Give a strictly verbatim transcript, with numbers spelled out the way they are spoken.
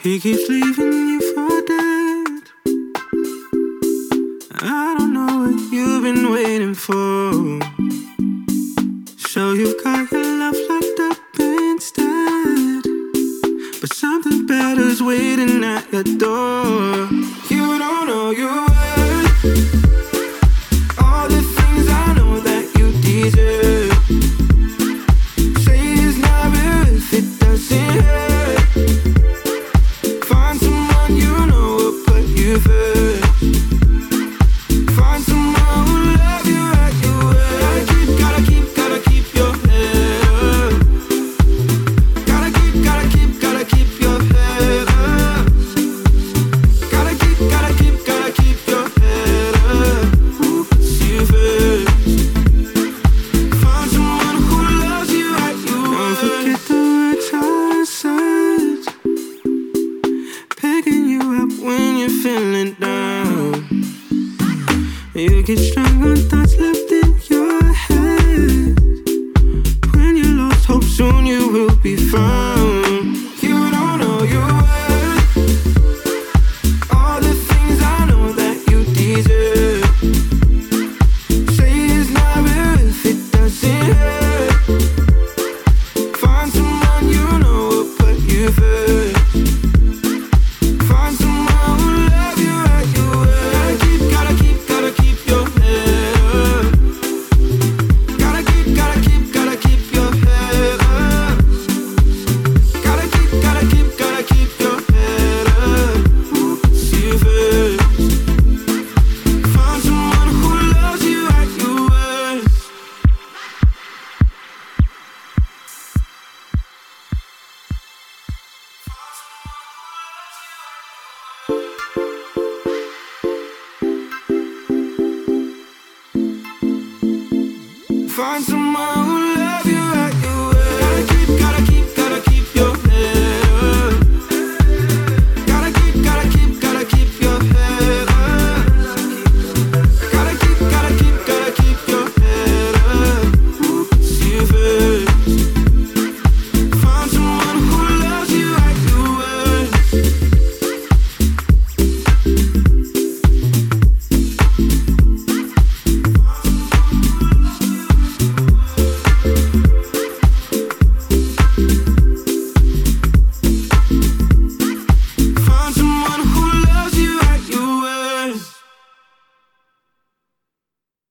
He keeps leaving you for dead. I don't know what you've been waiting for. So you've got your love locked up instead, but something better's waiting at your door. You don't know your worth, all the things I know that you deserve. Say it's not real if it doesn't hurt. Find someone you know will put you first. Find someone who love you at your worst. Gotta keep, gotta keep, gotta keep your head up. Gotta keep, gotta keep, gotta keep your head up. Gotta keep, gotta keep, gotta keep your head up. Who puts you first? Find someone who loves you at your worst. Don't forget the words I said, picking you up when you're feeling down. You get strung on thoughts left in your head. When you lost hope, soon you will be found. You don't know your worth, all the things I know that you deserve. Say it's not real if it doesn't hurt. Find someone you know will put you first. Find someone who love you at your worst. Gotta keep, gotta keep, gotta keep your head up. Gotta keep, gotta keep, gotta keep your head up. Gotta keep, gotta keep, gotta keep your head up. Who puts you first? Find someone who loves you at your worst. Find someone